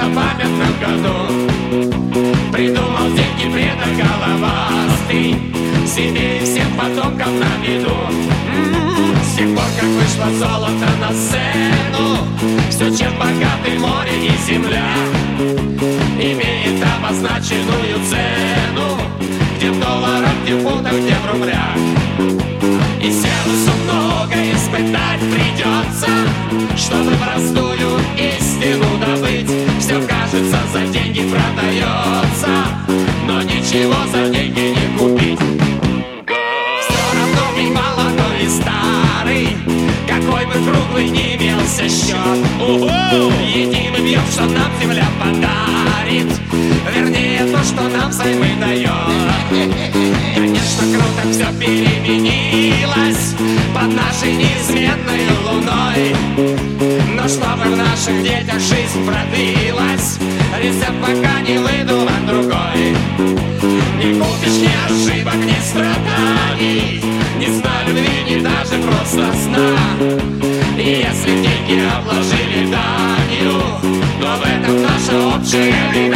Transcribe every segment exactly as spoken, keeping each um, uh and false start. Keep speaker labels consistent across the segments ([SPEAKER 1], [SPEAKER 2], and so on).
[SPEAKER 1] незапамятном году придумал деньги предок головастый, себе и всем потомкам на виду. С тех пор, как вышло золото на сцену, все, чем богаты море и земля, имеет обозначенную цену, где в долларах, где в фунтах, где в рублях. И сердцу много испытать придется, чтобы простую истину добыть. Все, кажется, за деньги продается, но ничего за деньги не купить. Все равно и молодой, и старый, какой бы круглый ни имелся счет, едим и бьем, что нам земля подарит, вернее, то, что нам взаймы дает. Конечно, круто все переменилось под нашей неизменной луной, но чтобы в наших детях жизнь продлилась, рецепт пока не выдуман другой. Не купишь ни ошибок, ни страданий, ни сна любви, ни даже просто сна. И если деньги обложили данью, то в этом наша общая беда.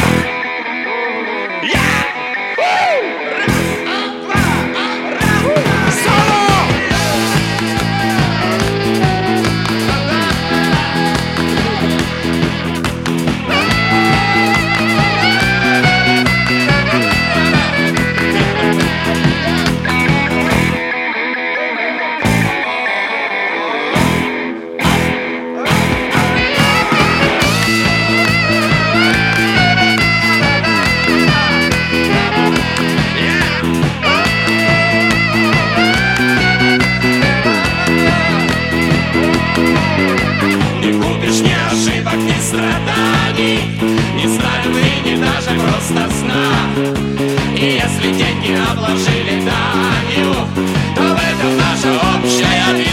[SPEAKER 1] Не знаю вы, не даже просто сна. И если деньги обложили данью, то в этом наша общая